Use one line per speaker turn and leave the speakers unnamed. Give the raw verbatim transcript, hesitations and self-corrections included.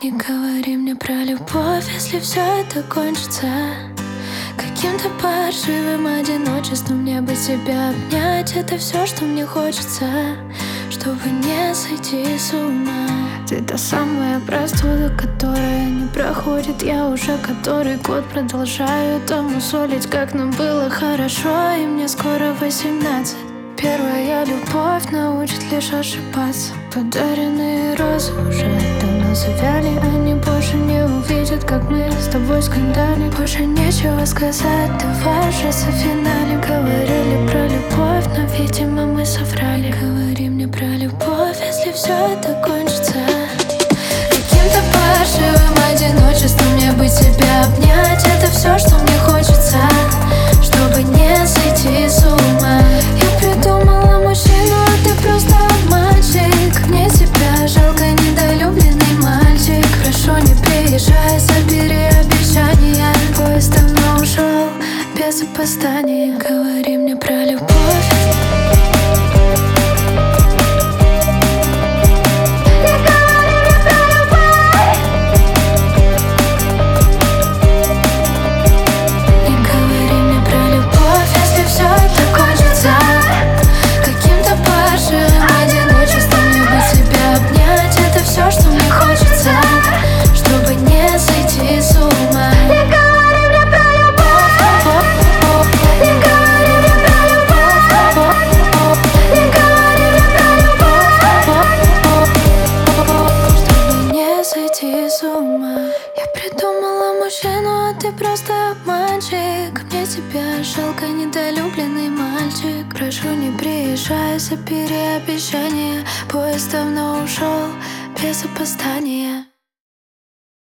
Не говори мне про любовь, если все это кончится каким-то паршивым одиночеством. Мне бы тебя обнять, это все, что мне хочется, чтобы не сойти с ума. Ты та самая простуда, которая не проходит. Я уже который год продолжаю там мусолить, как нам было хорошо, и мне скоро восемнадцать. Первая любовь научит лишь ошибаться. Подаренные розы уже давно завяли, они больше не увидят, как мы с тобой скандалим. Больше нечего сказать, давай же за финале. Говорили про любовь, но, видимо, мы соврали. Говори мне про любовь, если все это кончится каким-то паршивым одиночеством. Мне бы тебя обнять, это все, что мне хочется, чтобы не сойти с ума. Я придумала мужчину, а ты просто обманщик. Мне тебя жалко, недолюбленный мальчик. Прошу, не приезжай, забери обещания. Поезд давно ушел без опоздания. Говори мне про любовь. Я придумала мужчину, а ты просто обманщик. Мне тебя жалко, недолюбленный мальчик. Прошу, не приезжай, забери обещания. Поезд давно ушел без опоздания.